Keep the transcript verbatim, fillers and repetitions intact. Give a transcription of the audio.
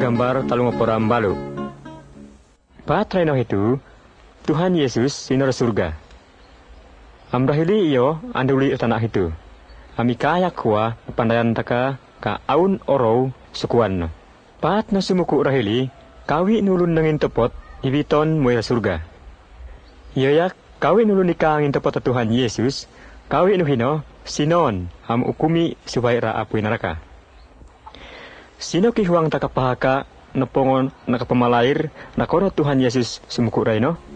gambar talungoporam balu. Patraino itu Tuhan Yesus sinor surga. Amrahili iyo anduli tanah itu. Amika yakwa pandayan taka ka aun orow sukuan. Pat na sumuku rahili kawi nulun nangin tepot ibiton moya surga. Iyayak kawi nulun ikangin tepot Tuhan Yesus kawi nuhino sinon am ukumi supaya apuy neraka. Sino kihuang takapahaka napongon nakapamalair nakono Tuhan Yesus sumuku raino?